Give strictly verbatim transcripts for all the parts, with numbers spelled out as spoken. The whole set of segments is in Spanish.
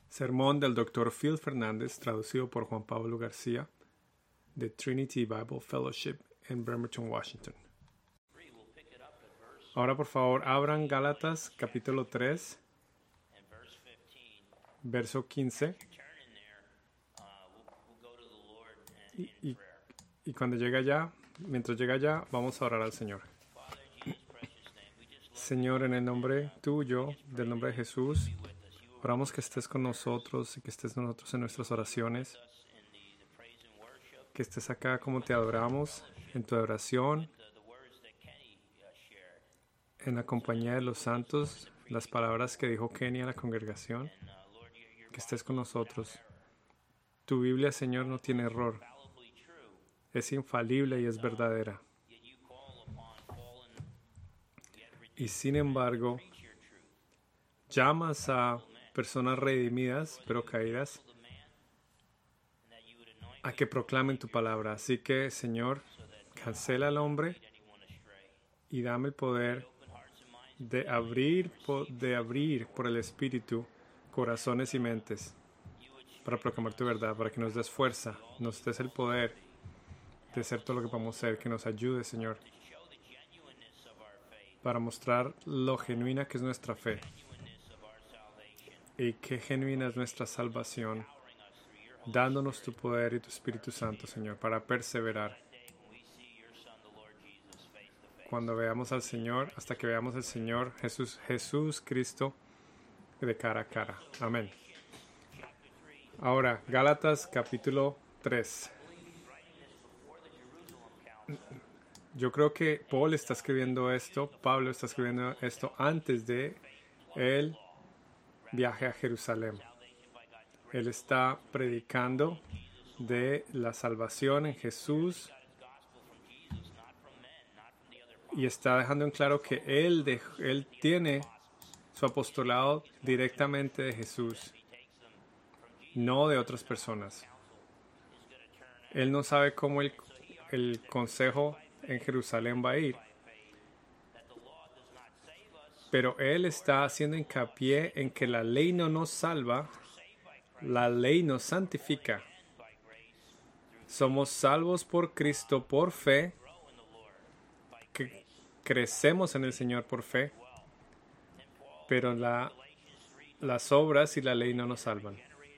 Sermón del doctor Phil Fernández, traducido por Juan Pablo García, de Trinity Bible Fellowship en Bremerton, Washington. Ahora, por favor, abran Gálatas capítulo tres, verso quince. Y, y, y cuando llegue allá, mientras llega allá, vamos a orar al Señor. Señor, en el nombre tuyo, del nombre de Jesús, oramos que estés con nosotros y que estés con nosotros en nuestras oraciones, que estés acá como te adoramos, en tu adoración, en la compañía de los santos, las palabras que dijo Kenny a la congregación, que estés con nosotros. Tu Biblia, Señor, no tiene error, es infalible y es verdadera. Y sin embargo, llamas a personas redimidas, pero caídas, a que proclamen tu palabra. Así que, Señor, cancela al hombre y dame el poder de abrir, de abrir por el Espíritu corazones y mentes para proclamar tu verdad, para que nos des fuerza, nos des el poder de ser todo lo que podamos ser, que nos ayude, Señor, para mostrar lo genuina que es nuestra fe y qué genuina es nuestra salvación, dándonos tu poder y tu Espíritu Santo, Señor, para perseverar. Cuando veamos al Señor, hasta que veamos al Señor Jesús, Jesús Cristo de cara a cara. Amén. Ahora, Gálatas capítulo tres. Yo creo que Paul está escribiendo esto, Pablo está escribiendo esto antes de el viaje a Jerusalén. Él está predicando de la salvación en Jesús y está dejando en claro que él, de, él tiene su apostolado directamente de Jesús, no de otras personas. Él no sabe cómo el, el consejo en Jerusalén va a ir, pero él está haciendo hincapié en que la ley no nos salva, la ley nos santifica. Somos salvos por Cristo por fe, que crecemos en el Señor por fe, pero la, las obras y la ley no nos salvan.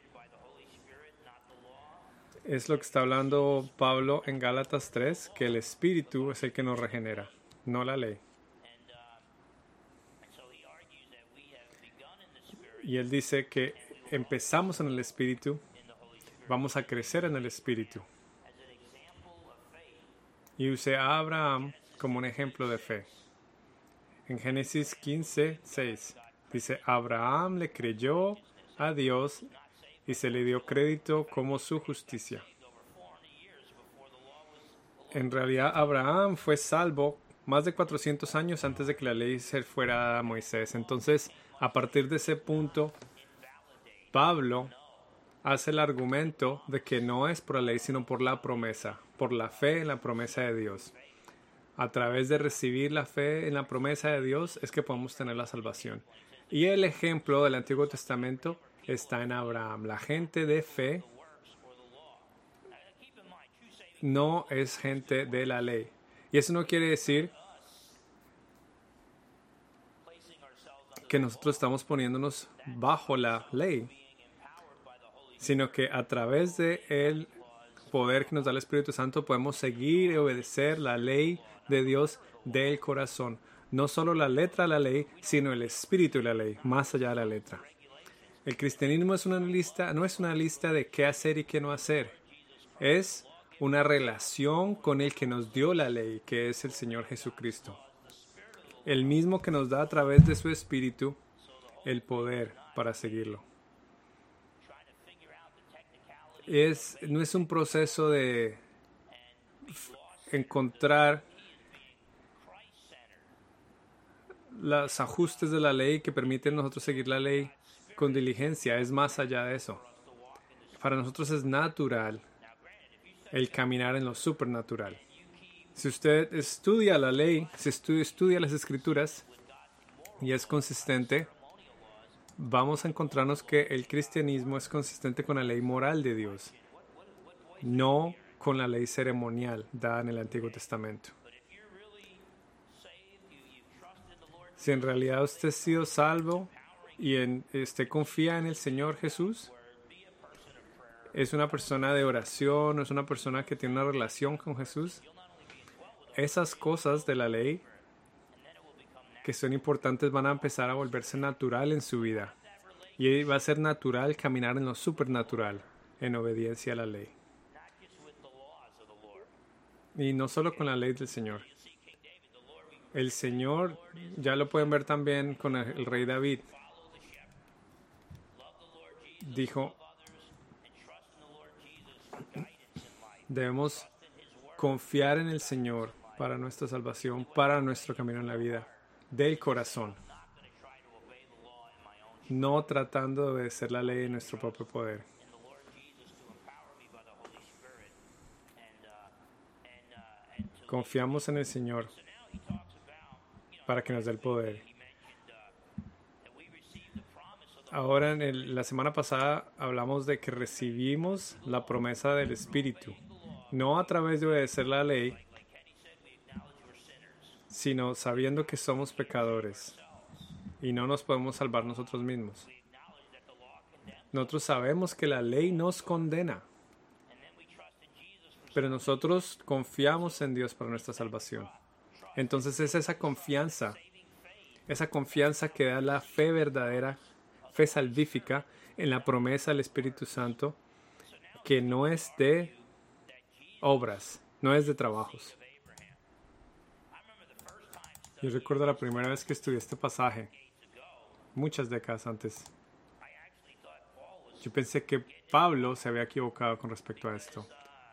Es lo que está hablando Pablo en Gálatas tres, que el Espíritu es el que nos regenera, no la ley. Y él dice que empezamos en el Espíritu, vamos a crecer en el Espíritu. Y usé a Abraham como un ejemplo de fe. En Génesis quince, seis, dice, Abraham le creyó a Dios y se le dio crédito como su justicia. En realidad, Abraham fue salvo más de cuatrocientos años antes de que la ley se fuera a Moisés. Entonces, a partir de ese punto, Pablo hace el argumento de que no es por la ley, sino por la promesa, por la fe en la promesa de Dios. A través de recibir la fe en la promesa de Dios es que podemos tener la salvación. Y el ejemplo del Antiguo Testamento está en Abraham. La gente de fe no es gente de la ley. Y eso no quiere decir que nosotros estamos poniéndonos bajo la ley, sino que a través de el poder que nos da el Espíritu Santo podemos seguir y obedecer la ley de Dios del corazón. No solo la letra de la ley, sino el espíritu de la ley, más allá de la letra. El cristianismo es una lista, no es una lista de qué hacer y qué no hacer. Es una relación con el que nos dio la ley, que es el Señor Jesucristo. El mismo que nos da a través de su Espíritu el poder para seguirlo. Es, no es un proceso de encontrar los ajustes de la ley que permiten a nosotros seguir la ley con diligencia. Es más allá de eso. Para nosotros es natural el caminar en lo supernatural. Si usted estudia la ley, si estudia, estudia las Escrituras y es consistente, vamos a encontrarnos que el cristianismo es consistente con la ley moral de Dios, no con la ley ceremonial dada en el Antiguo Testamento. Si en realidad usted ha sido salvo y en, usted confía en el Señor Jesús, es una persona de oración, es una persona que tiene una relación con Jesús, esas cosas de la ley que son importantes van a empezar a volverse natural en su vida. Y va a ser natural caminar en lo supernatural, en obediencia a la ley. Y no solo con la ley del Señor. El Señor, ya lo pueden ver también con el, el rey David. Dijo, debemos confiar en el Señor para nuestra salvación, para nuestro camino en la vida, del corazón. No tratando de obedecer la ley en nuestro propio poder. Confiamos en el Señor para que nos dé el poder. Ahora, en el, la semana pasada hablamos de que recibimos la promesa del Espíritu, no a través de obedecer la ley, sino sabiendo que somos pecadores y no nos podemos salvar nosotros mismos. Nosotros sabemos que la ley nos condena, pero nosotros confiamos en Dios para nuestra salvación. Entonces es esa confianza, esa confianza que da la fe verdadera, fe salvífica en la promesa del Espíritu Santo, que no es de obras, no es de trabajos. Yo recuerdo la primera vez que estudié este pasaje, muchas décadas antes. Yo pensé que Pablo se había equivocado con respecto a esto.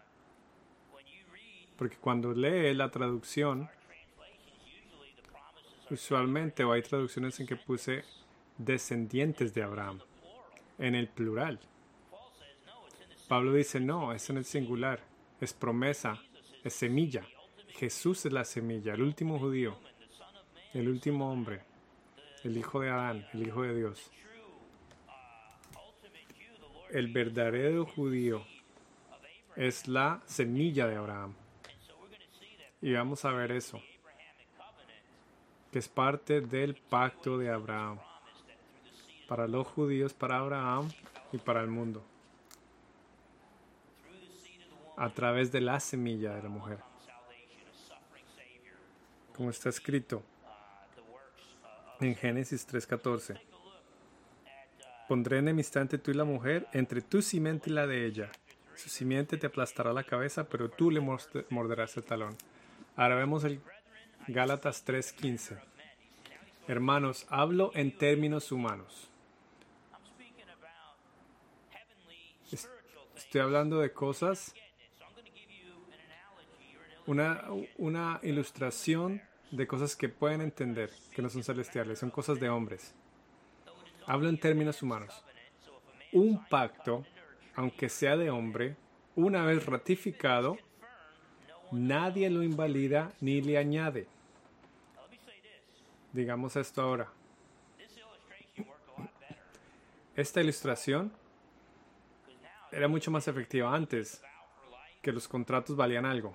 Porque cuando lee la traducción, usualmente, o hay traducciones en que puse descendientes de Abraham, en el plural. Pablo dice, no, es en el singular, es promesa, es semilla. Jesús es la semilla, el último judío, el último hombre, el hijo de Adán, el hijo de Dios. El verdadero judío es la semilla de Abraham. Y vamos a ver eso, que es parte del pacto de Abraham, para los judíos, para Abraham y para el mundo, a través de la semilla de la mujer. Como está escrito en Génesis tres catorce. Pondré enemistad entre tú y la mujer, entre tu simiente y la de ella. Su simiente te aplastará la cabeza, pero tú le morderás el talón. Ahora vemos el Gálatas tres quince. Hermanos, hablo en términos humanos. Estoy hablando de cosas, una, una ilustración de cosas que pueden entender, que no son celestiales, son cosas de hombres. Hablo en términos humanos. Un pacto, aunque sea de hombre, una vez ratificado, nadie lo invalida ni le añade. Digamos esto ahora. Esta ilustración era mucho más efectiva antes, que los contratos valían algo.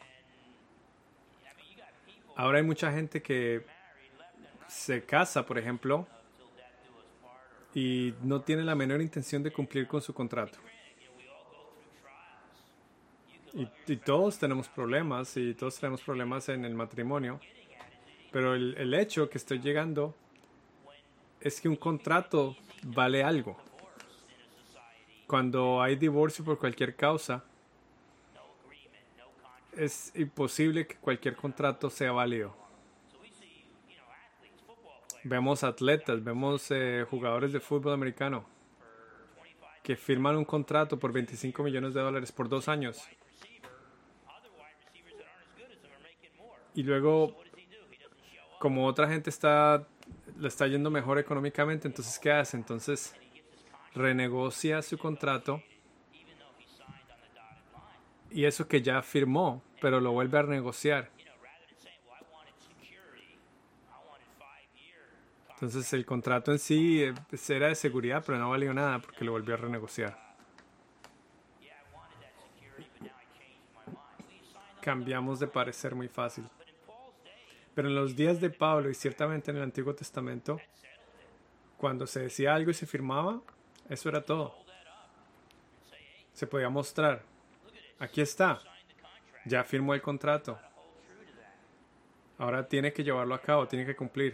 Ahora hay mucha gente que se casa, por ejemplo, y no tiene la menor intención de cumplir con su contrato. Y, y todos tenemos problemas, y todos tenemos problemas en el matrimonio. Pero el, el hecho que estoy llegando es que un contrato vale algo. Cuando hay divorcio por cualquier causa, es imposible que cualquier contrato sea válido. Vemos atletas, vemos eh, jugadores de fútbol americano que firman un contrato por veinticinco millones de dólares por dos años. Y luego, como otra gente está, le está yendo mejor económicamente, entonces ¿qué hace? Entonces renegocia su contrato y eso que ya firmó, pero lo vuelve a renegociar. Entonces el contrato en sí eh, era de seguridad, pero no valió nada porque lo volvió a renegociar. Cambiamos de parecer muy fácil. Pero en los días de Pablo y ciertamente en el Antiguo Testamento, cuando se decía algo y se firmaba, eso era todo. Se podía mostrar. Aquí está. Ya firmó el contrato. Ahora tiene que llevarlo a cabo, tiene que cumplir.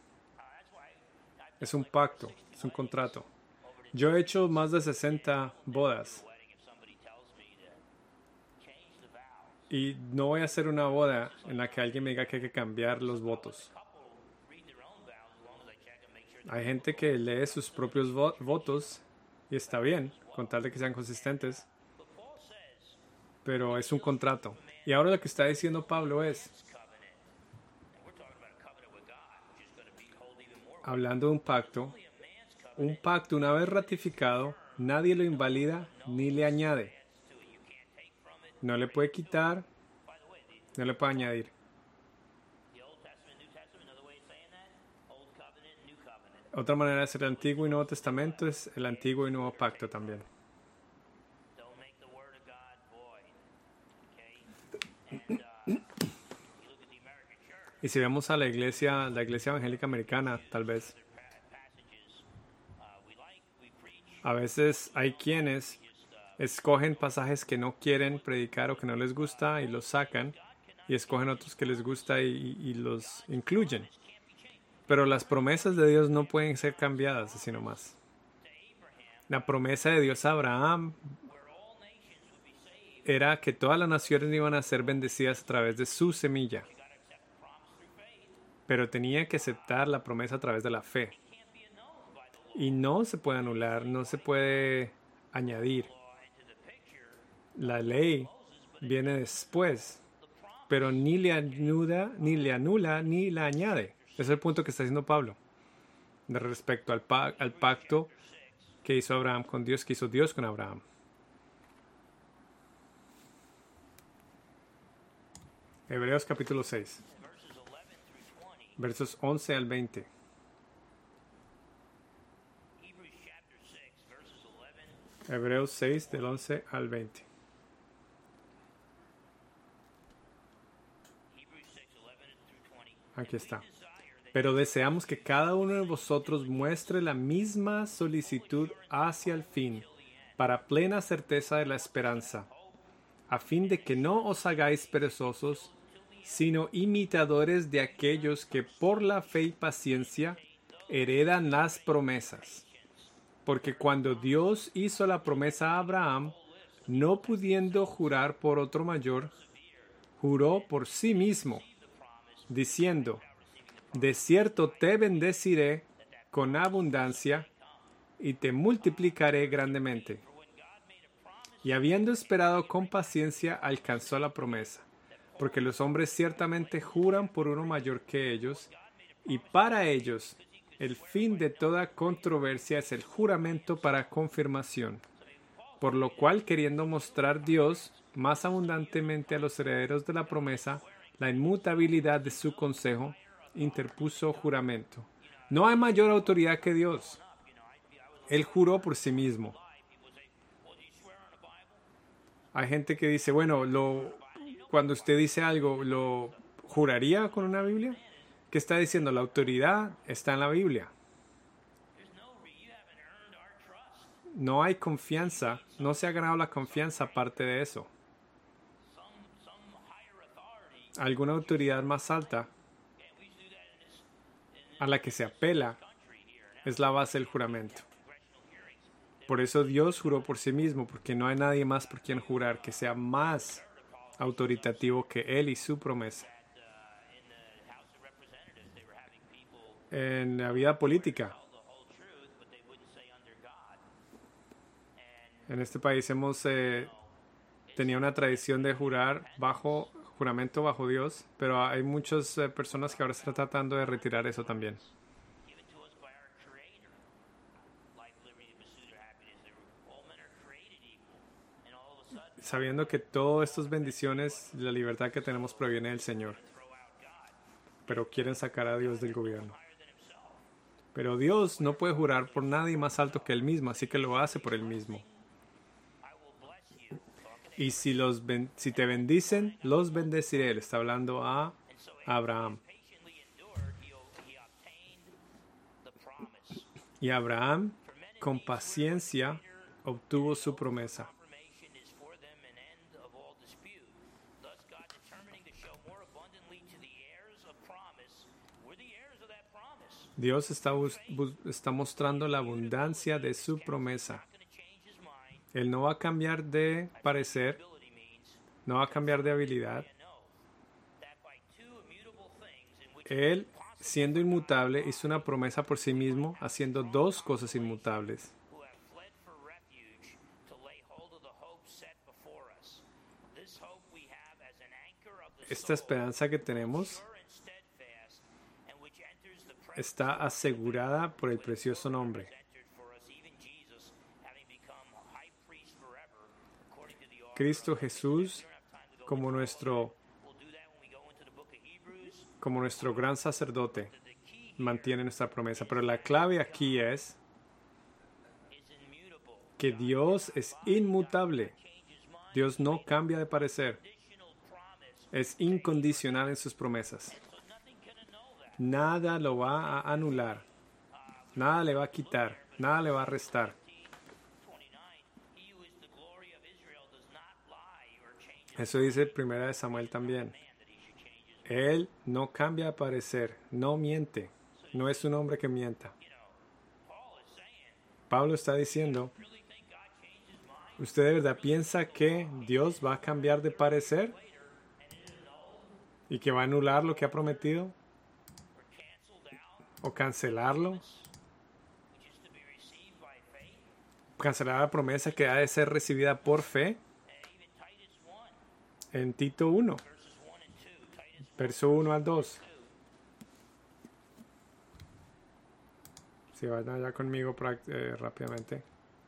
Es un pacto, es un contrato. Yo he hecho más de sesenta bodas. Y no voy a hacer una boda en la que alguien me diga que hay que cambiar los votos. Hay gente que lee sus propios vo- votos y está bien, con tal de que sean consistentes. Pero es un contrato. Y ahora lo que está diciendo Pablo es, hablando de un pacto, un pacto una vez ratificado, nadie lo invalida ni le añade. No le puede quitar, no le puede añadir. Otra manera de hacer el Antiguo y Nuevo Testamento es el Antiguo y Nuevo Pacto también. Y si vemos a la iglesia, la iglesia evangélica americana, tal vez, a veces hay quienes escogen pasajes que no quieren predicar o que no les gusta y los sacan, y escogen otros que les gusta y, y los incluyen. Pero las promesas de Dios no pueden ser cambiadas así nomás. La promesa de Dios a Abraham era que todas las naciones iban a ser bendecidas a través de su semilla. Pero tenía que aceptar la promesa a través de la fe. Y no se puede anular, no se puede añadir. La ley viene después, pero ni le anula, ni le anula, ni la añade. Ese es el punto que está diciendo Pablo. De respecto al, pa- al pacto que hizo Abraham con Dios, que hizo Dios con Abraham. Hebreos capítulo seis. Versos once al veinte. Hebreos seis, del once al veinte. Aquí está. Pero deseamos que cada uno de vosotros muestre la misma solicitud hacia el fin, para plena certeza de la esperanza, a fin de que no os hagáis perezosos, sino imitadores de aquellos que por la fe y paciencia heredan las promesas. Porque cuando Dios hizo la promesa a Abraham, no pudiendo jurar por otro mayor, juró por sí mismo, diciendo: de cierto te bendeciré con abundancia y te multiplicaré grandemente. Y habiendo esperado con paciencia, alcanzó la promesa, porque los hombres ciertamente juran por uno mayor que ellos, y para ellos el fin de toda controversia es el juramento para confirmación. Por lo cual, queriendo mostrar Dios más abundantemente a los herederos de la promesa la inmutabilidad de su consejo, interpuso juramento. No hay mayor autoridad que Dios. Él juró por sí mismo. Hay gente que dice, bueno, lo, cuando usted dice algo, ¿lo juraría con una Biblia? ¿Qué está diciendo? La autoridad está en la Biblia. No hay confianza, no se ha ganado la confianza aparte de eso. Alguna autoridad más alta a la que se apela es la base del juramento. Por eso Dios juró por sí mismo, porque no hay nadie más por quien jurar que sea más autoritativo que Él y su promesa. En la vida política, en este país hemos eh, tenido una tradición de jurar bajo juramento bajo Dios, pero hay muchas eh, personas que ahora están tratando de retirar eso también. Sabiendo que todas estas bendiciones, la libertad que tenemos proviene del Señor, pero quieren sacar a Dios del gobierno. Pero Dios no puede jurar por nadie más alto que Él mismo, así que lo hace por Él mismo. Y si, los ben, si te bendicen, los bendeciré. Le está hablando a Abraham. Y Abraham, con paciencia, obtuvo su promesa. Dios está, está mostrando la abundancia de su promesa. Él no va a cambiar de parecer, no va a cambiar de habilidad. Él, siendo inmutable, hizo una promesa por sí mismo, haciendo dos cosas inmutables. Esta esperanza que tenemos está asegurada por el precioso nombre. Cristo Jesús como nuestro, como nuestro gran sacerdote mantiene nuestra promesa. Pero la clave aquí es que Dios es inmutable. Dios no cambia de parecer. Es incondicional en sus promesas. Nada lo va a anular. Nada le va a quitar. Nada le va a restar. Eso dice Primera de Samuel también. Él no cambia de parecer, no miente. No es un hombre que mienta. Pablo está diciendo, ¿usted de verdad piensa que Dios va a cambiar de parecer? ¿Y que va a anular lo que ha prometido? ¿O cancelarlo? ¿Cancelar la promesa que ha de ser recibida por fe? En Tito uno, verso uno al dos. Si vayan allá conmigo eh, rápidamente.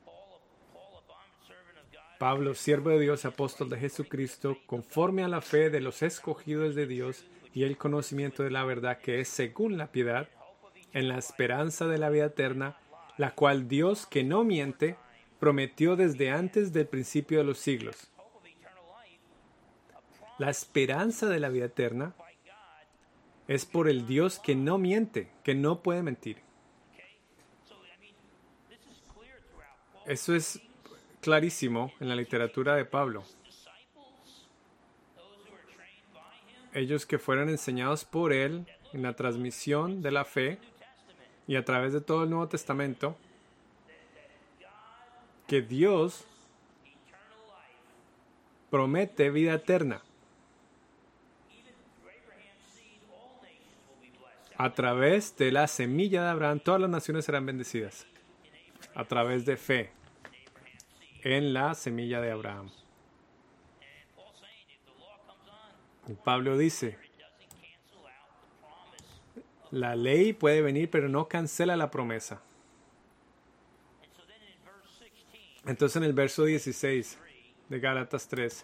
Pablo, siervo de Dios, apóstol de Jesucristo, conforme a la fe de los escogidos de Dios y el conocimiento de la verdad que es según la piedad, en la esperanza de la vida eterna, la cual Dios, que no miente, prometió desde antes del principio de los siglos. La esperanza de la vida eterna es por el Dios que no miente, que no puede mentir. Eso es clarísimo en la literatura de Pablo. Ellos que fueron enseñados por él en la transmisión de la fe y a través de todo el Nuevo Testamento, que Dios promete vida eterna. A través de la semilla de Abraham, todas las naciones serán bendecidas. A través de fe en la semilla de Abraham. Y Pablo dice, la ley puede venir, pero no cancela la promesa. Entonces en el verso dieciséis de Gálatas tres,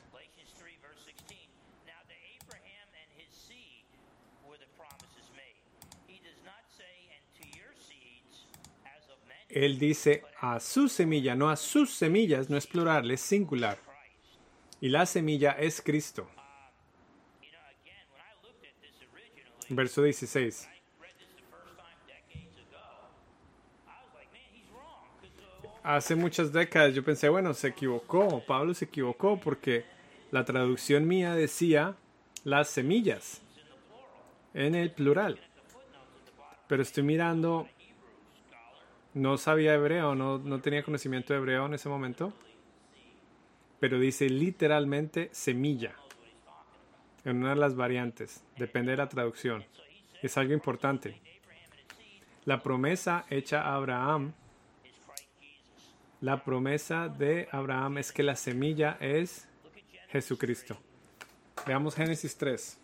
él dice a su semilla, no a sus semillas, no es plural, es singular. Y la semilla es Cristo. Verso dieciséis. Hace muchas décadas yo pensé, bueno, se equivocó, Pablo se equivocó porque la traducción mía decía las semillas en el plural. Pero estoy mirando, no sabía hebreo, no, no tenía conocimiento de hebreo en ese momento, pero dice literalmente semilla en una de las variantes, depende de la traducción. Es algo importante. La promesa hecha a Abraham, la promesa de Abraham es que la semilla es Jesucristo. Veamos Génesis tres.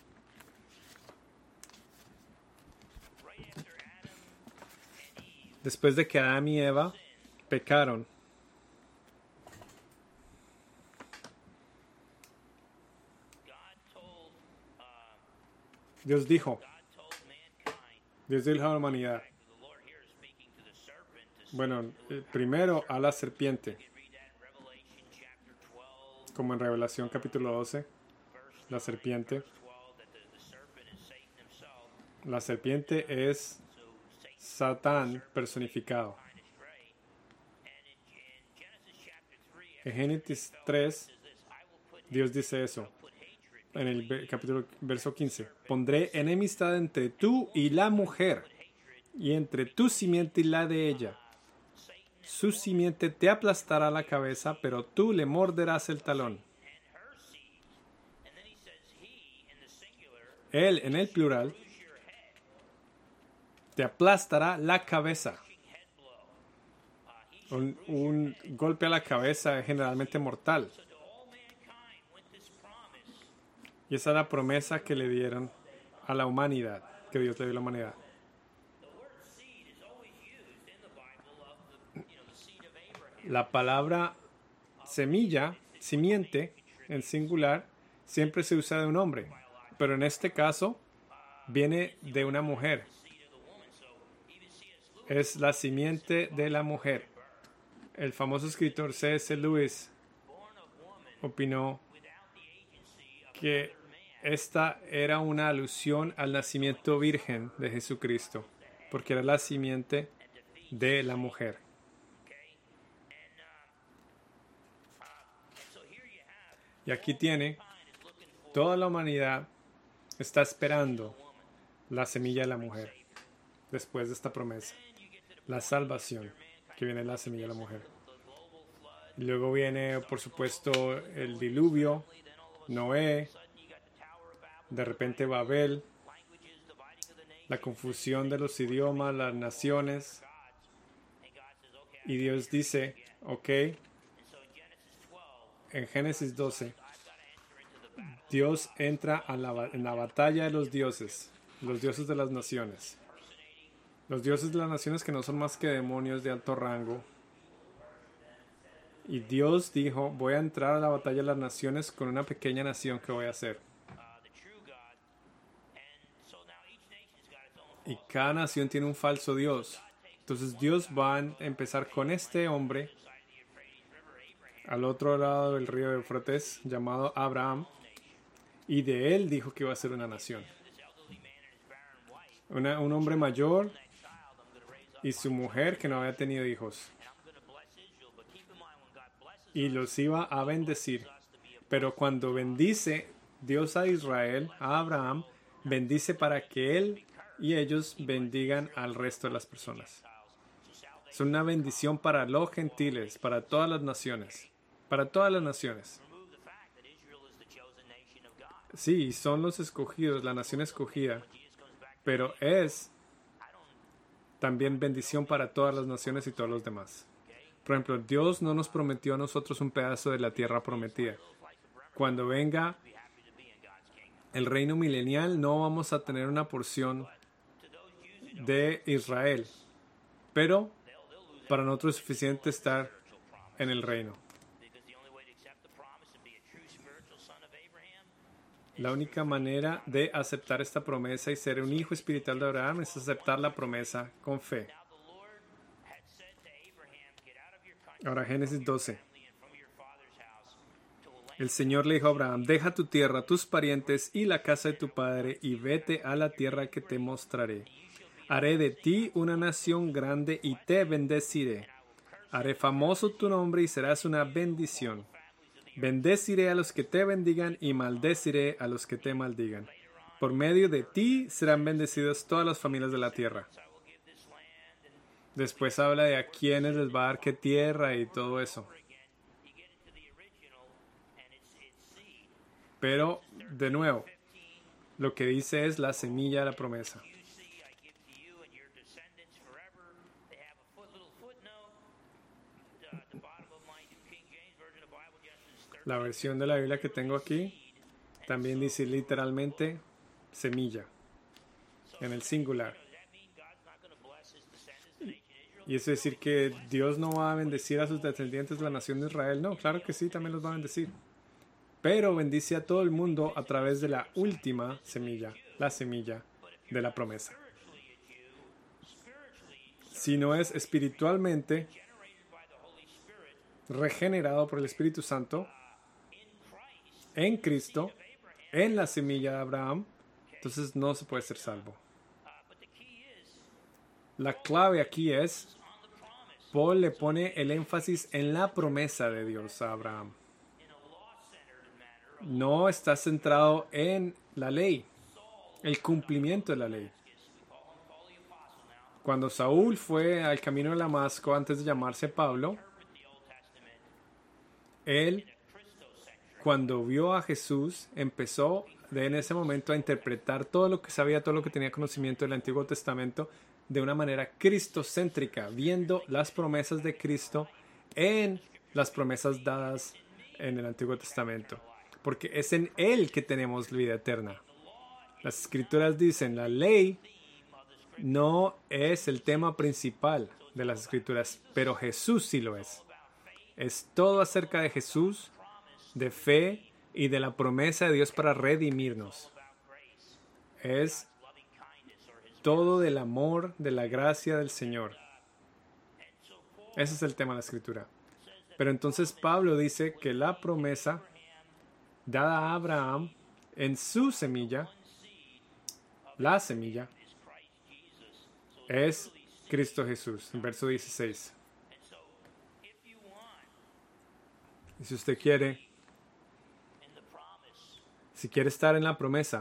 Después de que Adán y Eva pecaron, Dios dijo, Dios dijo a la humanidad, Bueno, eh, primero a la serpiente, como en Revelación capítulo doce, la serpiente. La serpiente es Satán personificado. En Génesis tres, Dios dice eso. En el ve- capítulo verso quince. Pondré enemistad entre tú y la mujer, y entre tu simiente y la de ella. Su simiente te aplastará la cabeza, pero tú le morderás el talón. Él, en el plural, te aplastará la cabeza. Un, un golpe a la cabeza es generalmente mortal. Y esa es la promesa que le dieron a la humanidad, que Dios le dio a la humanidad. La palabra semilla, simiente, en singular, siempre se usa de un hombre, pero en este caso viene de una mujer. Es la simiente de la mujer. El famoso escritor C S Lewis opinó que esta era una alusión al nacimiento virgen de Jesucristo, porque era la simiente de la mujer. Y aquí tiene, toda la humanidad está esperando la semilla de la mujer, después de esta promesa, la salvación, que viene de la semilla de la mujer. Y luego viene, por supuesto, el diluvio, Noé, de repente Babel, la confusión de los idiomas, las naciones. Y Dios dice, ok, en Génesis doce, Dios entra a la, en la batalla de los dioses, los dioses de las naciones. Los dioses de las naciones que no son más que demonios de alto rango. Y Dios dijo, voy a entrar a la batalla de las naciones con una pequeña nación que voy a hacer. Y cada nación tiene un falso Dios. Entonces Dios va a empezar con este hombre al otro lado del río de Eufrates, llamado Abraham, y de él dijo que iba a ser una nación. Una, un hombre mayor y su mujer que no había tenido hijos. Y los iba a bendecir. Pero cuando bendice Dios a Israel, a Abraham, bendice para que él y ellos bendigan al resto de las personas. Es una bendición para los gentiles, para todas las naciones. Para todas las naciones. Sí, son los escogidos, la nación escogida. Pero es también bendición para todas las naciones y todos los demás. Por ejemplo, Dios no nos prometió a nosotros un pedazo de la tierra prometida. Cuando venga el reino milenial, no vamos a tener una porción de Israel. Pero para nosotros es suficiente estar en el reino. La única manera de aceptar esta promesa y ser un hijo espiritual de Abraham es aceptar la promesa con fe. Ahora Génesis doce. El Señor le dijo a Abraham, deja tu tierra, tus parientes y la casa de tu padre y vete a la tierra que te mostraré. Haré de ti una nación grande y te bendeciré. Haré famoso tu nombre y serás una bendición. Bendeciré a los que te bendigan y maldeciré a los que te maldigan. Por medio de ti serán bendecidas todas las familias de la tierra. Después habla de a quiénes les va a dar qué tierra y todo eso. Pero, de nuevo, lo que dice es la semilla de la promesa. La versión de la Biblia que tengo aquí también dice literalmente semilla, en el singular. Y eso es decir que Dios no va a bendecir a sus descendientes de la nación de Israel. No, claro que sí, también los va a bendecir. Pero bendice a todo el mundo a través de la última semilla, la semilla de la promesa. sino es espiritualmente regenerado por el Espíritu Santo en Cristo, en la semilla de Abraham, entonces no se puede ser salvo. La clave aquí es, Paul le pone el énfasis en la promesa de Dios a Abraham. No está centrado en la ley, el cumplimiento de la ley. Cuando Saúl fue al camino de Damasco antes de llamarse Pablo, él, cuando vio a Jesús, empezó de en ese momento a interpretar todo lo que sabía, todo lo que tenía conocimiento del Antiguo Testamento de una manera cristocéntrica, viendo las promesas de Cristo en las promesas dadas en el Antiguo Testamento. Porque es en Él que tenemos vida eterna. Las Escrituras dicen, la ley no es el tema principal de las Escrituras, pero Jesús sí lo es. Es todo acerca de Jesús, de fe y de la promesa de Dios para redimirnos. Es todo del amor, de la gracia del Señor. Ese es el tema de la Escritura. Pero entonces Pablo dice que la promesa dada a Abraham en su semilla, la semilla, es Cristo Jesús, en verso dieciséis. Y si usted quiere, si quiere estar en la promesa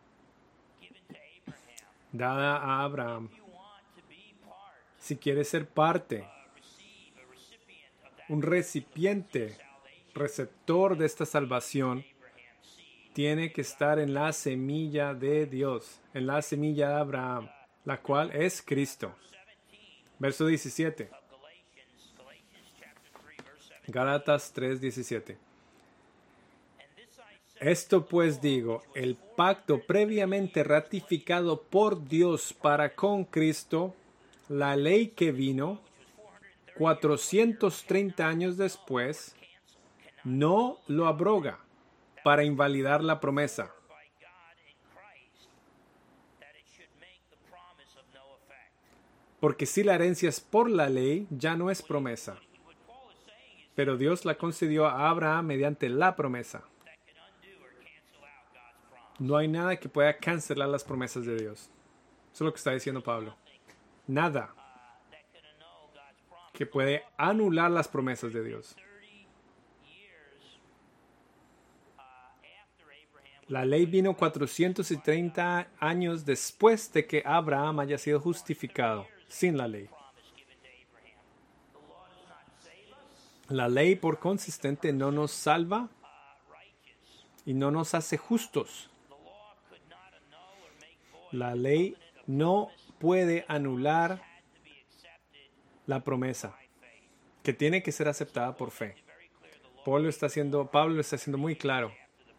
dada a Abraham, si quiere ser parte, un recipiente, receptor de esta salvación, tiene que estar en la semilla de Dios, en la semilla de Abraham, la cual es Cristo. Verso diecisiete. Gálatas tres, diecisiete. Esto pues digo, el pacto previamente ratificado por Dios para con Cristo, la ley que vino cuatrocientos treinta años después, no lo abroga para invalidar la promesa. Porque si la herencia es por la ley, ya no es promesa. Pero Dios la concedió a Abraham mediante la promesa. No hay nada que pueda cancelar las promesas de Dios. Eso es lo que está diciendo Pablo. Nada que puede anular las promesas de Dios. La ley vino cuatrocientos treinta años después de que Abraham haya sido justificado, sin la ley. La ley, por consistente, no nos salva y no nos hace justos. La ley no puede anular la promesa, que tiene que ser aceptada por fe. Pablo está haciendo, Pablo lo está haciendo muy claro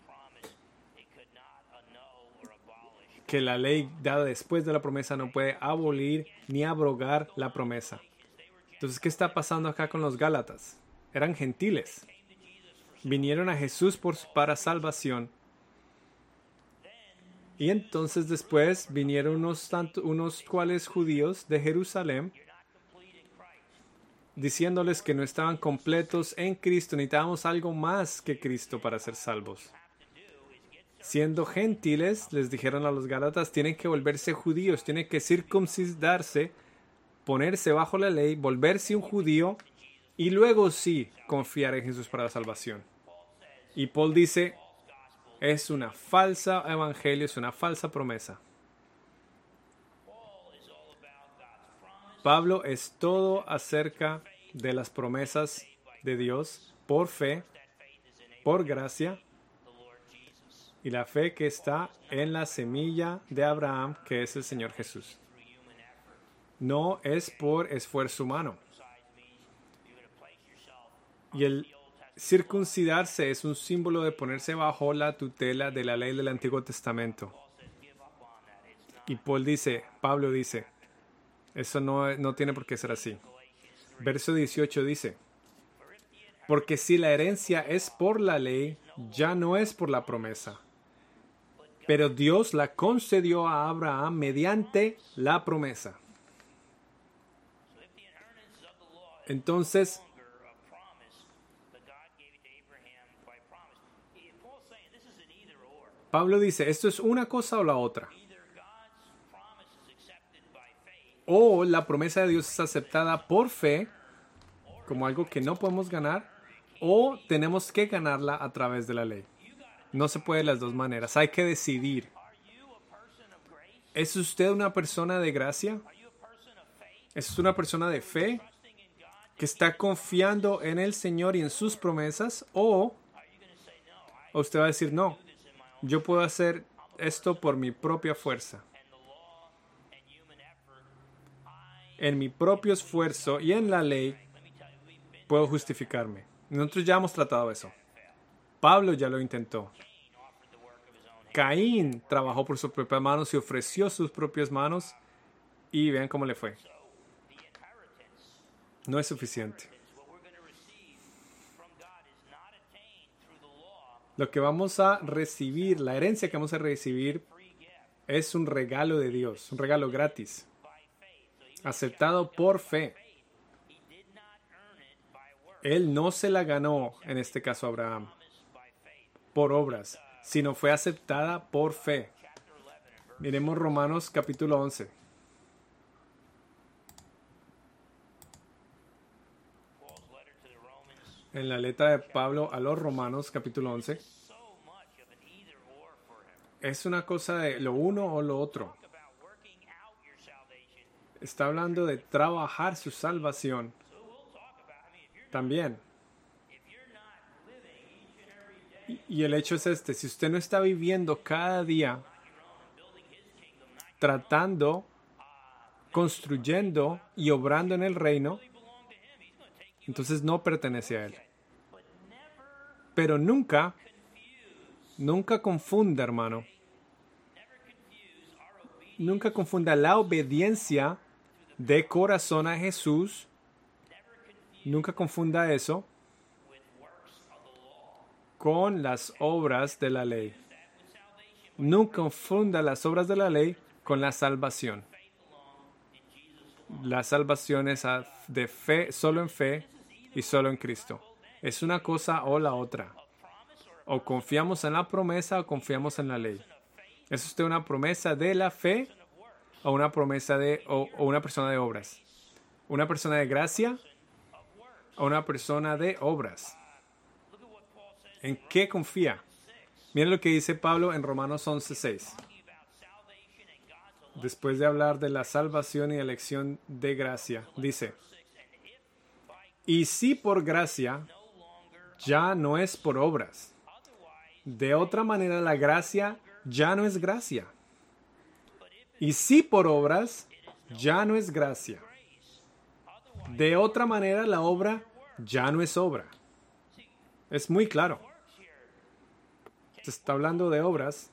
que la ley dada después de la promesa no puede abolir ni abrogar la promesa. Entonces, ¿qué está pasando acá con los Gálatas? Eran gentiles. Vinieron a Jesús por, para salvación. Y entonces después vinieron unos, tanto, unos cuales judíos de Jerusalén diciéndoles que no estaban completos en Cristo, necesitábamos algo más que Cristo para ser salvos. Siendo gentiles, les dijeron a los Gálatas, tienen que volverse judíos, tienen que circuncidarse, ponerse bajo la ley, volverse un judío y luego sí confiar en Jesús para la salvación. Y Paul dice, es una falsa evangelio, es una falsa promesa. Pablo es todo acerca de las promesas de Dios por fe, por gracia, y la fe que está en la semilla de Abraham, que es el Señor Jesús. No es por esfuerzo humano. Y el circuncidarse es un símbolo de ponerse bajo la tutela de la ley del Antiguo Testamento. Y Paul dice, Pablo dice, eso no, no tiene por qué ser así. Verso dieciocho dice, porque si la herencia es por la ley, ya no es por la promesa. Pero Dios la concedió a Abraham mediante la promesa. Entonces, Pablo dice, esto es una cosa o la otra. O la promesa de Dios es aceptada por fe, como algo que no podemos ganar, o tenemos que ganarla a través de la ley. No se puede de las dos maneras. Hay que decidir. ¿Es usted una persona de gracia? ¿Es una persona de fe que está confiando en el Señor y en sus promesas? ¿O usted va a decir, no, yo puedo hacer esto por mi propia fuerza? En mi propio esfuerzo y en la ley puedo justificarme. Nosotros ya hemos tratado eso. Pablo ya lo intentó. Caín trabajó por sus propias manos y ofreció sus propias manos y vean cómo le fue. No es suficiente. Lo que vamos a recibir, la herencia que vamos a recibir, es un regalo de Dios, un regalo gratis, aceptado por fe. Él no se la ganó, en este caso Abraham, por obras, sino fue aceptada por fe. Miremos Romanos capítulo once. En la letra de Pablo a los Romanos capítulo once. Es una cosa de lo uno o lo otro. Está hablando de trabajar su salvación. También. Y el hecho es este, si usted no está viviendo cada día tratando, construyendo y obrando en el reino, entonces no pertenece a Él. Pero nunca, nunca confunda, hermano. Nunca confunda la obediencia de corazón a Jesús. Nunca confunda eso con las obras de la ley. Nunca confunda las obras de la ley con la salvación. La salvación es de fe, solo en fe y solo en Cristo. Es una cosa o la otra. O confiamos en la promesa o confiamos en la ley. ¿Es usted una promesa de la fe o una promesa de o, o una persona de obras? ¿Una persona de gracia o una persona de obras? ¿En qué confía? Miren lo que dice Pablo en Romanos once seis. Después de hablar de la salvación y elección de gracia, dice: y si por gracia, ya no es por obras. De otra manera, la gracia ya no es gracia. Y si por obras, ya no es gracia. De otra manera, la obra ya no es obra. Es muy claro. Se está hablando de obras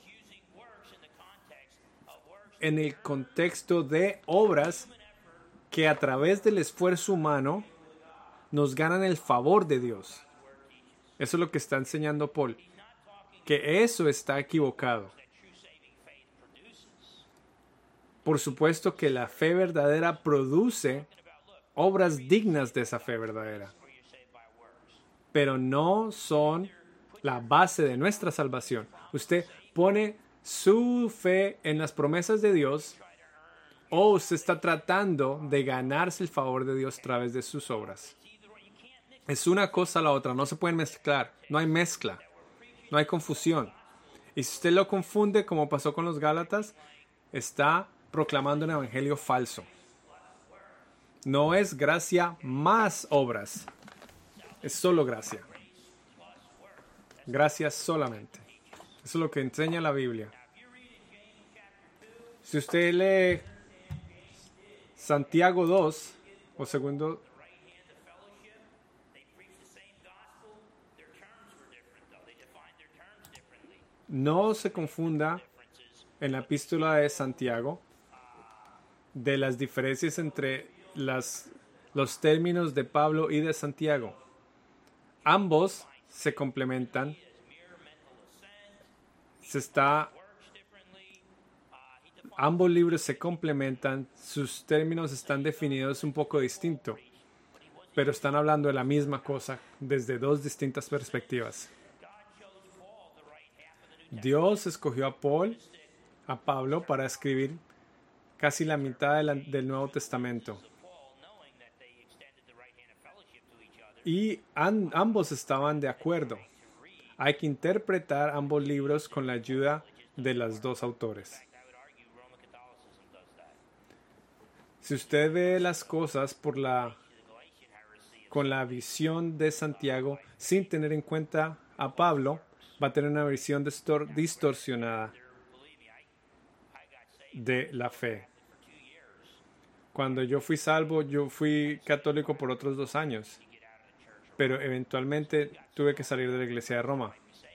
en el contexto de obras que a través del esfuerzo humano nos ganan el favor de Dios. Eso es lo que está enseñando Paul. Que eso está equivocado. Por supuesto que la fe verdadera produce obras dignas de esa fe verdadera. Pero no son la base de nuestra salvación. Usted pone su fe en las promesas de Dios o usted está tratando de ganarse el favor de Dios a través de sus obras. Es una cosa a la otra, no se pueden mezclar, no hay mezcla, no hay confusión. Y si usted lo confunde, como pasó con los Gálatas, está proclamando un evangelio falso. No es gracia más obras, es solo gracia. Gracia solamente. Eso es lo que enseña la Biblia. Si usted lee Santiago dos, o segundo, no se confunda en la epístola de Santiago de las diferencias entre las, los términos de Pablo y de Santiago. Ambos se complementan. Se está, ambos libros se complementan. Sus términos están definidos un poco distinto. pero están hablando de la misma cosa desde dos distintas perspectivas. Dios escogió a Paul, a Pablo, para escribir casi la mitad de la, del Nuevo Testamento. Y an, ambos estaban de acuerdo. Hay que interpretar ambos libros con la ayuda de los dos autores. Si usted ve las cosas por la, con la visión de Santiago, sin tener en cuenta a Pablo, va a tener una visión distor- distorsionada de la fe. Cuando yo fui salvo, yo fui católico por otros dos años, pero eventualmente tuve que salir de la iglesia de Roma.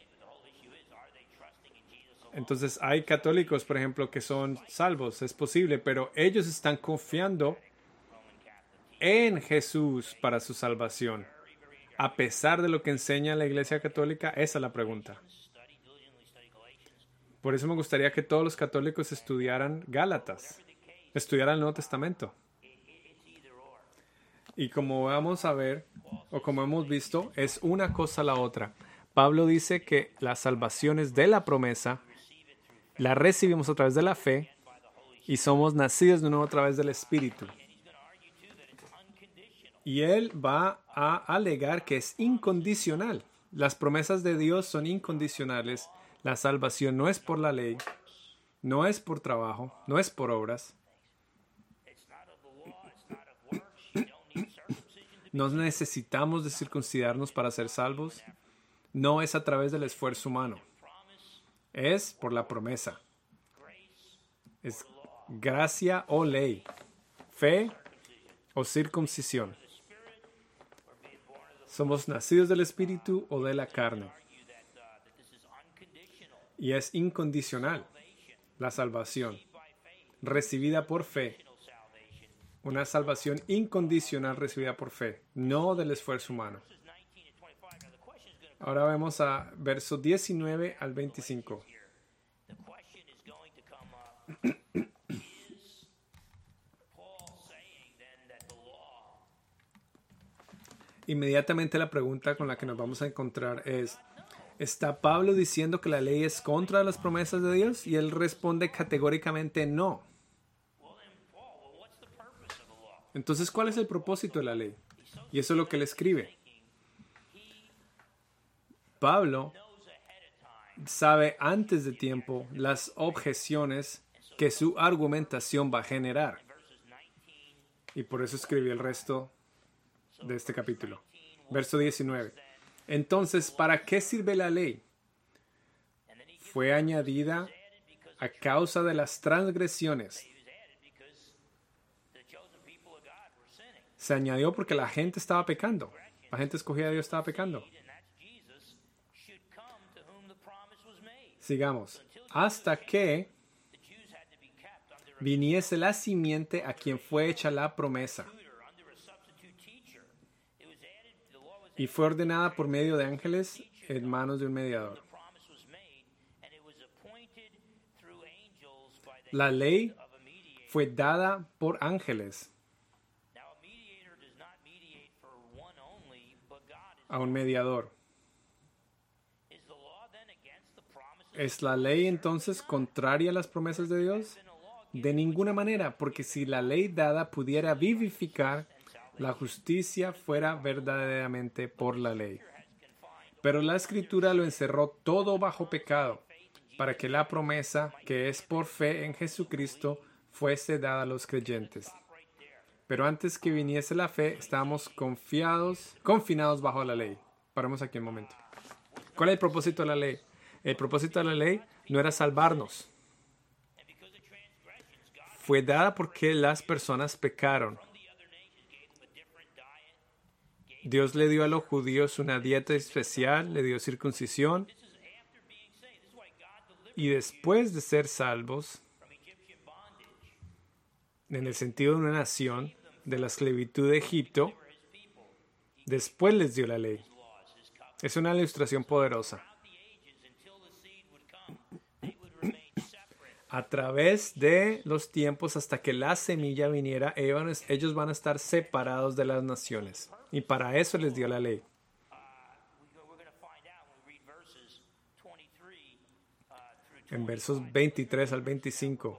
Entonces hay católicos, por ejemplo, que son salvos, es posible, pero ellos están confiando en Jesús para su salvación. A pesar de lo que enseña la Iglesia Católica, esa es la pregunta. Por eso me gustaría que todos los católicos estudiaran Gálatas, estudiaran el Nuevo Testamento. Y como vamos a ver, o como hemos visto, es una cosa la otra. Pablo dice que la salvación es de la promesa, la recibimos a través de la fe y somos nacidos de nuevo a través del Espíritu. Y él va a alegar que es incondicional. Las promesas de Dios son incondicionales. La salvación no es por la ley, no es por trabajo, no es por obras. No necesitamos de circuncidarnos para ser salvos. No es a través del esfuerzo humano. Es por la promesa. Es gracia o ley, fe o circuncisión. Somos nacidos del Espíritu o de la carne. Y es incondicional la salvación, recibida por fe. Una salvación incondicional recibida por fe, no del esfuerzo humano. Ahora vemos a versos diecinueve al veinticinco. Inmediatamente la pregunta con la que nos vamos a encontrar es, ¿está Pablo diciendo que la ley es contra las promesas de Dios? Y él responde categóricamente no. Entonces, ¿cuál es el propósito de la ley? Y eso es lo que él escribe. Pablo sabe antes de tiempo las objeciones que su argumentación va a generar. Y por eso escribió el resto de este capítulo. Verso diecinueve. Entonces, ¿para qué sirve la ley? Fue añadida a causa de las transgresiones. Se añadió porque la gente estaba pecando. La gente escogida de Dios estaba pecando. Sigamos. Hasta que viniese la simiente a quien fue hecha la promesa. Y fue ordenada por medio de ángeles en manos de un mediador. La ley fue dada por ángeles a un mediador. ¿Es la ley entonces contraria a las promesas de Dios? De ninguna manera, porque si la ley dada pudiera vivificar, la justicia fuera verdaderamente por la ley. Pero la Escritura lo encerró todo bajo pecado, para que la promesa, que es por fe en Jesucristo, fuese dada a los creyentes. Pero antes que viniese la fe, estábamos confiados, confinados bajo la ley. Paremos aquí un momento. ¿Cuál es el propósito de la ley? El propósito de la ley no era salvarnos. Fue dada porque las personas pecaron. Dios le dio a los judíos una dieta especial, le dio circuncisión. Y después de ser salvos, en el sentido de una nación, de la esclavitud de Egipto, después les dio la ley. Es una ilustración poderosa. A través de los tiempos, hasta que la semilla viniera, ellos van a estar separados de las naciones. Y para eso les dio la ley. En versos veintitrés al veinticinco.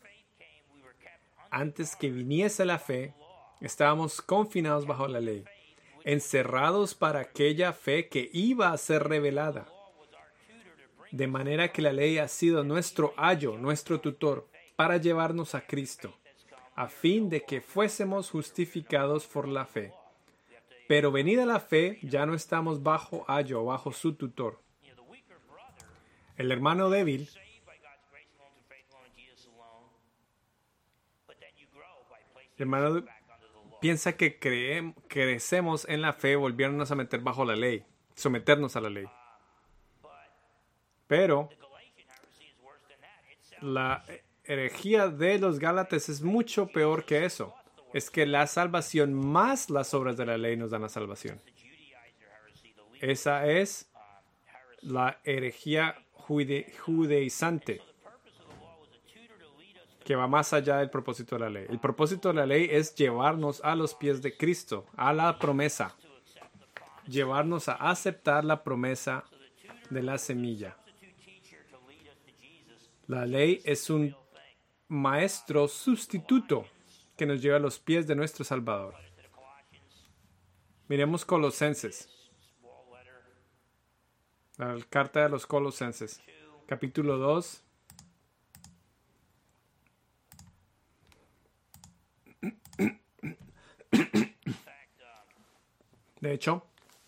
Antes que viniese la fe, estábamos confinados bajo la ley, encerrados para aquella fe que iba a ser revelada. De manera que la ley ha sido nuestro ayo, nuestro tutor, para llevarnos a Cristo, a fin de que fuésemos justificados por la fe. Pero venida la fe, ya no estamos bajo ayo, bajo su tutor. El hermano débil el hermano piensa que creem, crecemos en la fe, volviéndonos a meter bajo la ley, someternos a la ley. Pero la herejía de los Gálatas es mucho peor que eso. Es que la salvación más las obras de la ley nos dan la salvación. Esa es la herejía jude, judaizante, que va más allá del propósito de la ley. El propósito de la ley es llevarnos a los pies de Cristo, a la promesa. Llevarnos a aceptar la promesa de la semilla. La ley es un maestro sustituto que nos lleva a los pies de nuestro Salvador. Miremos Colosenses. La carta de los Colosenses, capítulo dos. De hecho,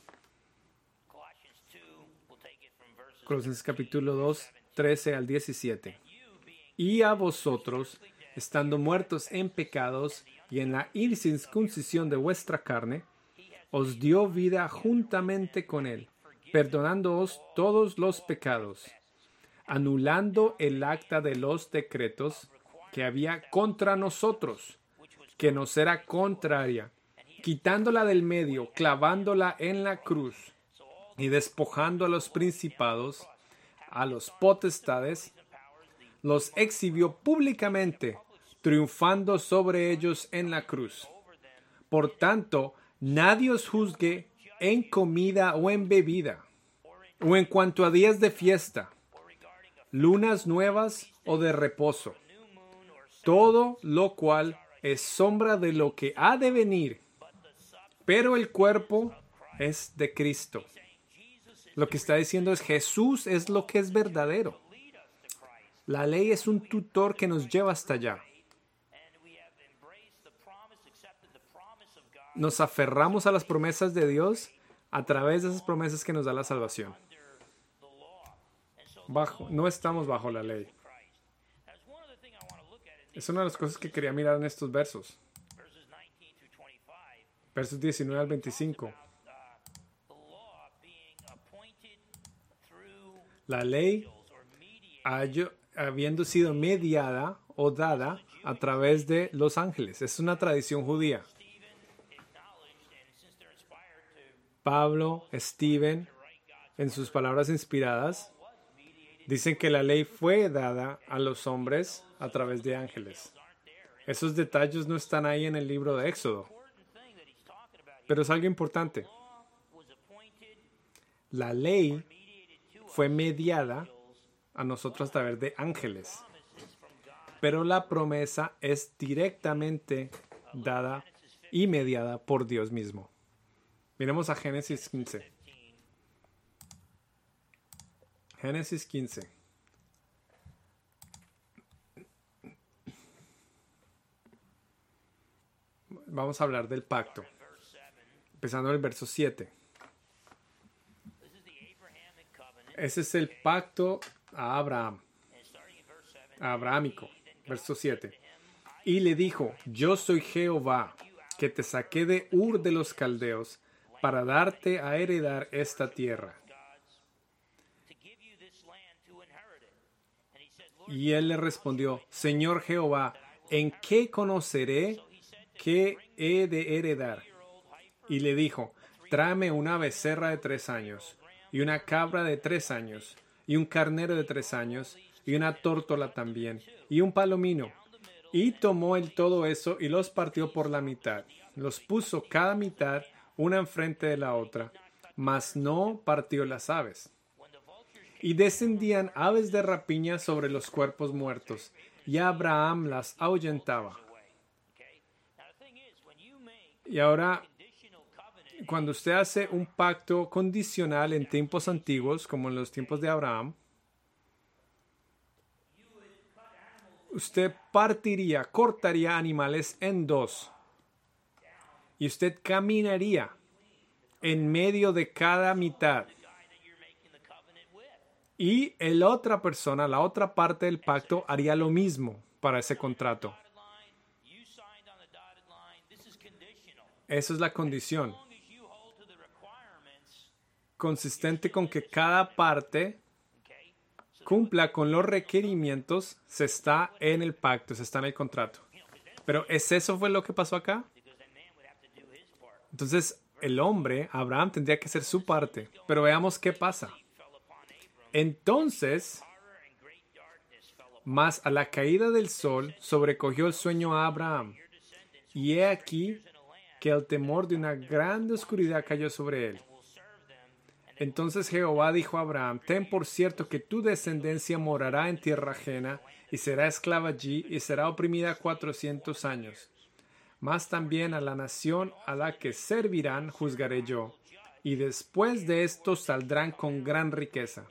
Colosenses capítulo dos, trece al diecisiete. Y a vosotros, estando muertos en pecados y en la incircuncisión de vuestra carne, os dio vida juntamente con él, perdonándoos todos los pecados, anulando el acta de los decretos que había contra nosotros, que nos era contraria, quitándola del medio, clavándola en la cruz, y despojando a los principados, a los potestades, los exhibió públicamente, triunfando sobre ellos en la cruz. Por tanto, nadie os juzgue en comida o en bebida, o en cuanto a días de fiesta, lunas nuevas o de reposo, todo lo cual es sombra de lo que ha de venir, pero el cuerpo es de Cristo. Lo que está diciendo es Jesús es lo que es verdadero. La ley es un tutor que nos lleva hasta allá. Nos aferramos a las promesas de Dios a través de esas promesas que nos da la salvación. Bajo, no estamos bajo la ley. Es una de las cosas que quería mirar en estos versos. Versos diecinueve al veinticinco. La ley, habiendo sido mediada o dada a través de los ángeles. Es una tradición judía. Pablo, Stephen, en sus palabras inspiradas, dicen que la ley fue dada a los hombres a través de ángeles. Esos detalles no están ahí en el libro de Éxodo. Pero es algo importante. La ley fue mediada a nosotros a través de ángeles. Pero la promesa es directamente dada y mediada por Dios mismo. Miremos a Génesis quince. Génesis quince. Vamos a hablar del pacto. Empezando en el verso siete. Ese es el pacto a Abraham. Abrahámico. Verso siete. Y le dijo, yo soy Jehová, que te saqué de Ur de los Caldeos, para darte a heredar esta tierra. Y él le respondió, Señor Jehová, ¿en qué conoceré que he de heredar? Y le dijo, tráeme una becerra de tres años, y una cabra de tres años, y un carnero de tres años, y una tórtola también, y un palomino. Y tomó él todo eso y los partió por la mitad. Los puso cada mitad una enfrente de la otra, mas no partió las aves. Y descendían aves de rapiña sobre los cuerpos muertos, y Abraham las ahuyentaba. Y ahora, cuando usted hace un pacto condicional en tiempos antiguos, como en los tiempos de Abraham, usted partiría, cortaría animales en dos. Y usted caminaría en medio de cada mitad. Y la otra persona, la otra parte del pacto, haría lo mismo para ese contrato. Esa es la condición. Consistente con que cada parte cumpla con los requerimientos, se está en el pacto, se está en el contrato. Pero ¿es eso fue lo que pasó acá? Entonces, el hombre, Abraham, tendría que hacer su parte. Pero veamos qué pasa. Entonces, mas a la caída del sol sobrecogió el sueño a Abraham. Y he aquí que el temor de una grande oscuridad cayó sobre él. Entonces Jehová dijo a Abraham, ten por cierto que tu descendencia morará en tierra ajena, y será esclava allí, y será oprimida cuatrocientos años. Mas también a la nación a la que servirán juzgaré yo, y después de esto saldrán con gran riqueza.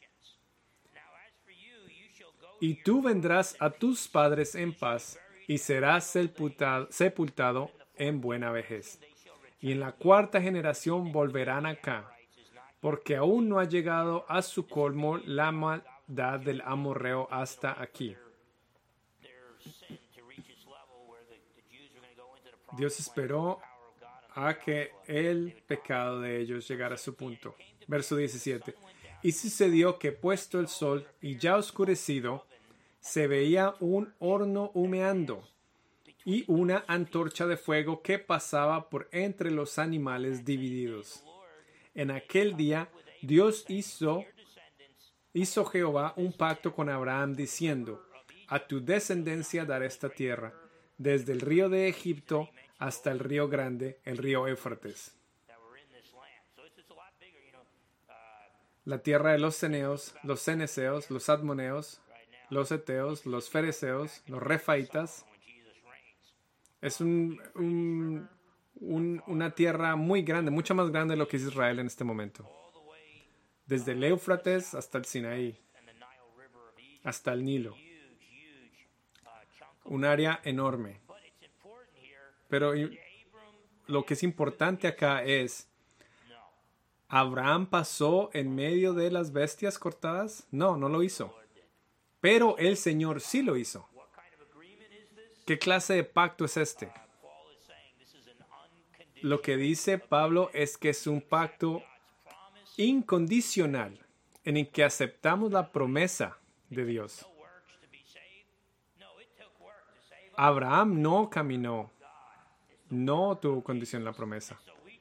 Y tú vendrás a tus padres en paz, y serás sepultado, sepultado en buena vejez. Y en la cuarta generación volverán acá, porque aún no ha llegado a su colmo la maldad del amorreo hasta aquí. Dios esperó a que el pecado de ellos llegara a su punto. Verso diecisiete. Y sucedió que puesto el sol y ya oscurecido, se veía un horno humeando y una antorcha de fuego que pasaba por entre los animales divididos. En aquel día Dios hizo, hizo Jehová un pacto con Abraham diciendo, a tu descendencia daré esta tierra, desde el río de Egipto hasta el río grande, el río Éufrates. La tierra de los ceneos, los ceneseos, los admoneos, los eteos, los fereceos, los refaitas. Es un, un, un, una tierra muy grande, mucho más grande de lo que es Israel en este momento. Desde el Éufrates hasta el Sinaí, hasta el Nilo. Un área enorme. Pero lo que es importante acá es, ¿Abraham pasó en medio de las bestias cortadas? No, no lo hizo. Pero el Señor sí lo hizo. ¿Qué clase de pacto es este? Lo que dice Pablo es que es un pacto incondicional en el que aceptamos la promesa de Dios. Abraham no caminó, no tuvo condición la promesa.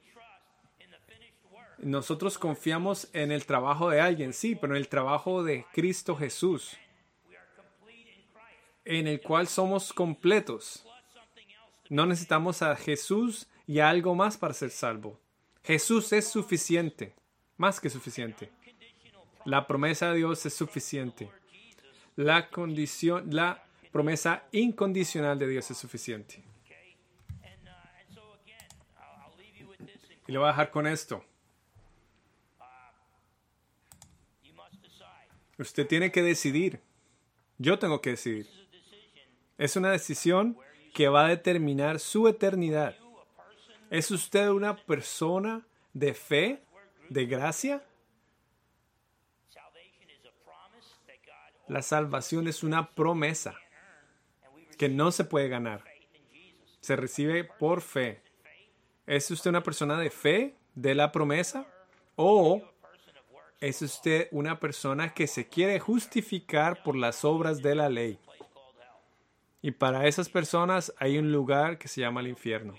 Nosotros confiamos en el trabajo de alguien, sí, pero en el trabajo de Cristo Jesús, en el cual somos completos. No necesitamos a Jesús y a algo más para ser salvo. Jesús es suficiente, más que suficiente. La promesa de Dios es suficiente. La condición, la promesa incondicional de Dios es suficiente. Y lo voy a dejar con esto. Usted tiene que decidir. Yo tengo que decidir. Es una decisión que va a determinar su eternidad. ¿Es usted una persona de fe, de gracia? La salvación es una promesa que no se puede ganar. Se recibe por fe. ¿Es usted una persona de fe, de la promesa? ¿O es usted una persona que se quiere justificar por las obras de la ley? Y para esas personas hay un lugar que se llama el infierno.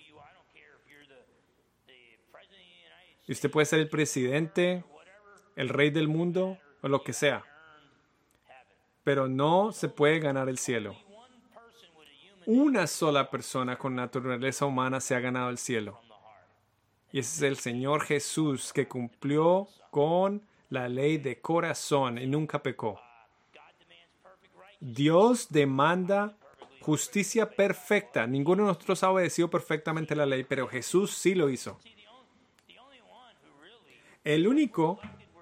Y usted puede ser el presidente, el rey del mundo o lo que sea. Pero no se puede ganar el cielo. Una sola persona con naturaleza humana se ha ganado el cielo. Y ese es el Señor Jesús que cumplió con la ley de corazón y nunca pecó. Dios demanda justicia perfecta. Ninguno de nosotros ha obedecido perfectamente la ley, pero Jesús sí lo hizo. El único,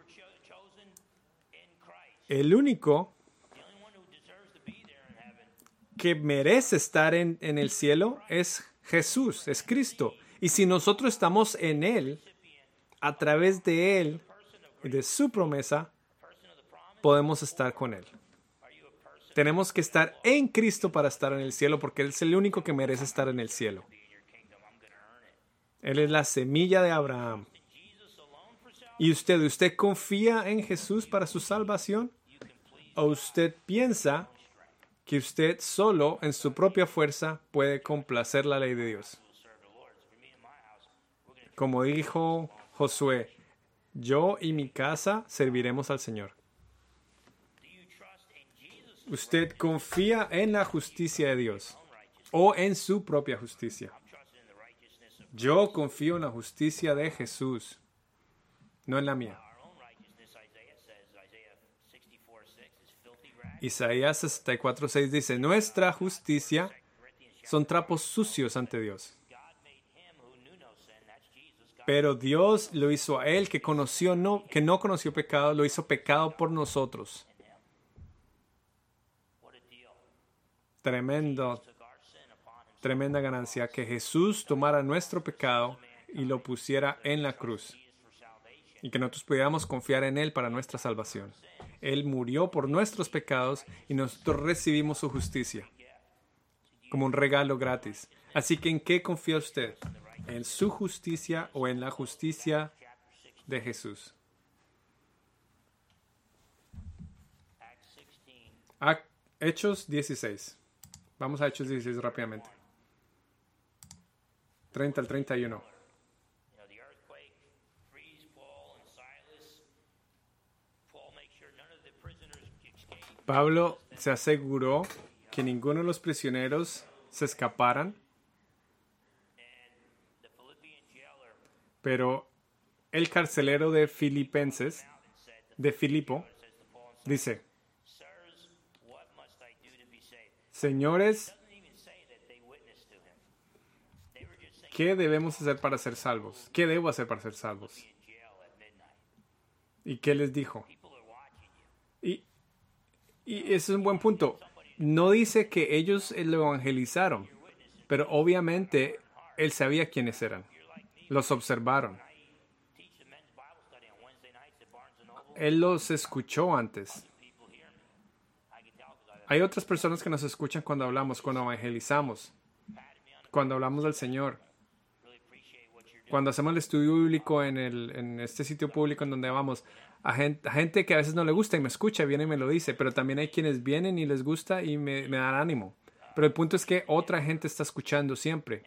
el único que merece estar en, en el cielo es Jesús, es Cristo. Y si nosotros estamos en Él, a través de Él y de su promesa, podemos estar con Él. Tenemos que estar en Cristo para estar en el cielo, porque Él es el único que merece estar en el cielo. Él es la semilla de Abraham. ¿Y usted, usted confía en Jesús para su salvación? ¿O usted piensa que usted solo en su propia fuerza puede complacer la ley de Dios? Como dijo Josué, yo y mi casa serviremos al Señor. ¿Usted confía en la justicia de Dios o en su propia justicia? Yo confío en la justicia de Jesús, no en la mía. Isaías sesenta y cuatro seis dice, nuestra justicia son trapos sucios ante Dios. Pero Dios lo hizo a Él que, conoció no, que no conoció pecado, lo hizo pecado por nosotros. Tremendo, tremenda ganancia, que Jesús tomara nuestro pecado y lo pusiera en la cruz. Y que nosotros pudiéramos confiar en Él para nuestra salvación. Él murió por nuestros pecados y nosotros recibimos su justicia como un regalo gratis. Así que ¿en qué confía usted? ¿En su justicia o en la justicia de Jesús? Hechos dieciséis. Vamos a Hechos dieciséis rápidamente. treinta al treinta y uno. Pablo se aseguró que ninguno de los prisioneros se escaparan, pero el carcelero de Filipenses, de Filipo, dice, señores, ¿qué debemos hacer para ser salvos? ¿Qué debo hacer para ser salvos? ¿Y qué les dijo? Y Y ese es un buen punto. No dice que ellos lo evangelizaron, pero obviamente él sabía quiénes eran. Los observaron. Él los escuchó antes. Hay otras personas que nos escuchan cuando hablamos, cuando evangelizamos, cuando hablamos del Señor. Cuando hacemos el estudio bíblico en, el, en este sitio público en donde vamos, a gente, a gente que a veces no le gusta y me escucha, viene y me lo dice, pero también hay quienes vienen y les gusta y me, me dan ánimo. Pero el punto es que otra gente está escuchando siempre.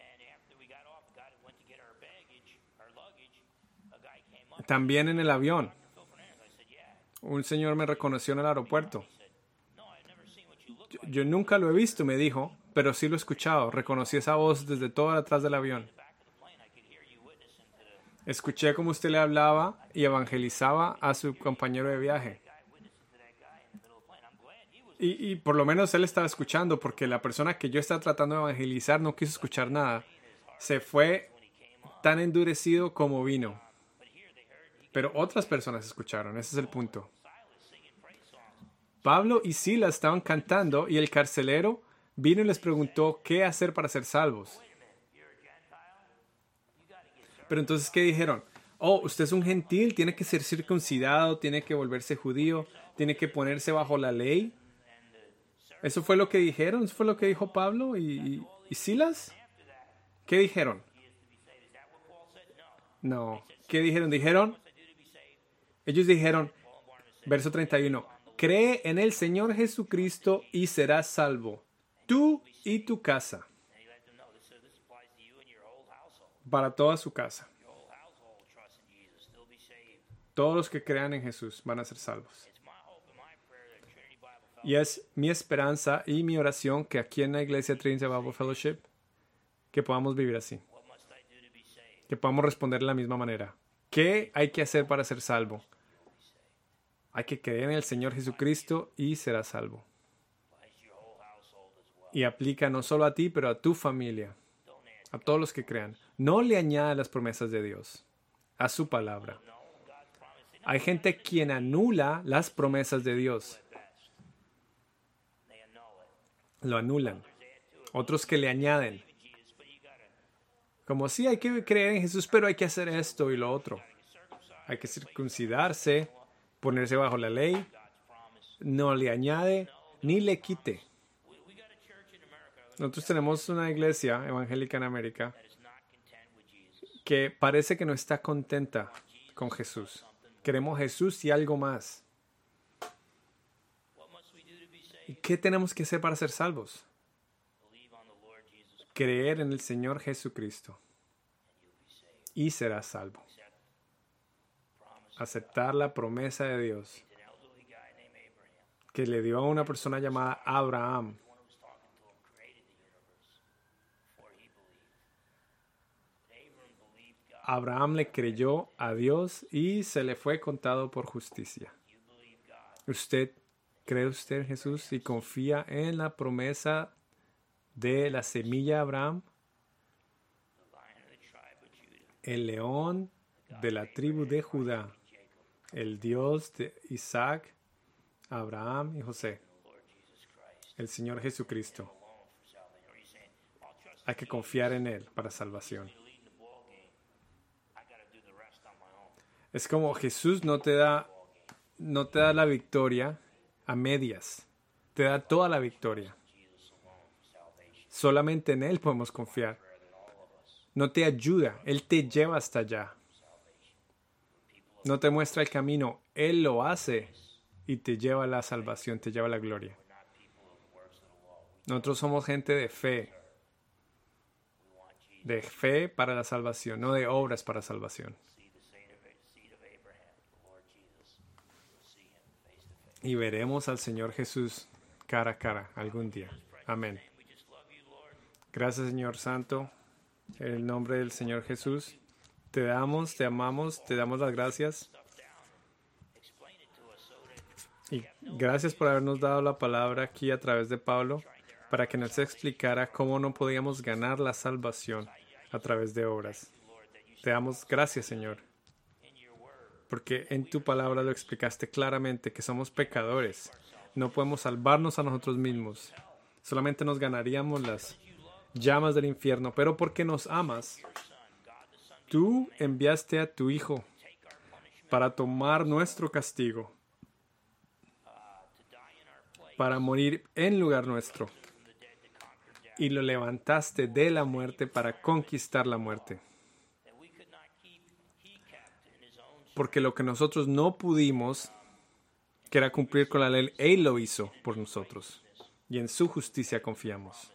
También en el avión. Un señor me reconoció en el aeropuerto. Yo, yo nunca lo he visto, me dijo, pero sí lo he escuchado. Reconocí esa voz desde todo atrás del avión. Escuché cómo usted le hablaba y evangelizaba a su compañero de viaje. Y, y por lo menos él estaba escuchando, porque la persona que yo estaba tratando de evangelizar no quiso escuchar nada. Se fue tan endurecido como vino. Pero otras personas escucharon, ese es el punto. Pablo y Silas estaban cantando y el carcelero vino y les preguntó qué hacer para ser salvos. Pero entonces, ¿qué dijeron? Oh, usted es un gentil, tiene que ser circuncidado, tiene que volverse judío, tiene que ponerse bajo la ley. ¿Eso fue lo que dijeron? ¿Eso fue lo que dijo Pablo y, y, y Silas? ¿Qué dijeron? No. ¿Qué dijeron? Dijeron, ellos dijeron, verso treinta y uno, cree en el Señor Jesucristo y serás salvo, tú y tu casa. Para toda su casa. Todos los que crean en Jesús van a ser salvos. Y es mi esperanza y mi oración que aquí en la iglesia Trinity Bible Fellowship que podamos vivir así. que podamos responder de la misma manera. ¿Qué hay que hacer para ser salvo? Hay que creer en el Señor Jesucristo y serás salvo. Y aplica no solo a ti, pero a tu familia, a todos los que crean. No le añada las promesas de Dios a su palabra. Hay gente quien anula las promesas de Dios. Lo anulan. Otros que le añaden. Como sí, hay que creer en Jesús, pero hay que hacer esto y lo otro. Hay que circuncidarse, ponerse bajo la ley. No le añade ni le quite. Nosotros tenemos una iglesia evangélica en América que parece que no está contenta con Jesús. Queremos Jesús y algo más. ¿Y qué tenemos que hacer para ser salvos? Creer en el Señor Jesucristo y serás salvo. Aceptar la promesa de Dios que le dio a una persona llamada Abraham. Abraham le creyó a Dios y se le fue contado por justicia. ¿Usted cree usted en Jesús y confía en la promesa de la semilla de Abraham? El león de la tribu de Judá, el Dios de Isaac, Abraham y José, el Señor Jesucristo. Hay que confiar en Él para salvación. Es como Jesús no te da, no te da la victoria a medias. Te da toda la victoria. Solamente en Él podemos confiar. No te ayuda. Él te lleva hasta allá. No te muestra el camino. Él lo hace y te lleva a la salvación, te lleva a la gloria. Nosotros somos gente de fe. De fe para la salvación, no de obras para salvación. Y veremos al Señor Jesús cara a cara algún día. Amén. Gracias, Señor Santo. En el nombre del Señor Jesús, te damos, te amamos, te damos las gracias. Y gracias por habernos dado la palabra aquí a través de Pablo, para que nos explicara cómo no podíamos ganar la salvación a través de obras. Te damos gracias, Señor, porque en tu palabra lo explicaste claramente, que somos pecadores. No podemos salvarnos a nosotros mismos. Solamente nos ganaríamos las llamas del infierno. Pero porque nos amas, tú enviaste a tu Hijo para tomar nuestro castigo, para morir en lugar nuestro. Y lo levantaste de la muerte para conquistar la muerte. Porque lo que nosotros no pudimos, que era cumplir con la ley, Él lo hizo por nosotros. Y en su justicia confiamos.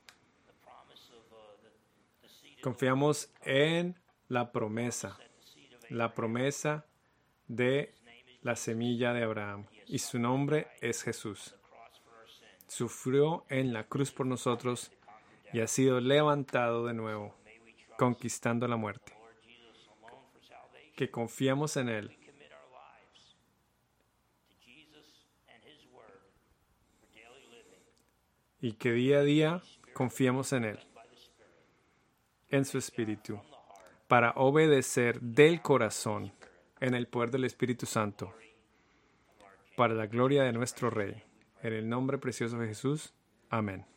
Confiamos en la promesa. La promesa de la semilla de Abraham. Y su nombre es Jesús. Sufrió en la cruz por nosotros y ha sido levantado de nuevo, conquistando la muerte. Que confiamos en Él. Y que día a día confiemos en Él, en su Espíritu, para obedecer del corazón en el poder del Espíritu Santo, para la gloria de nuestro Rey. En el nombre precioso de Jesús. Amén.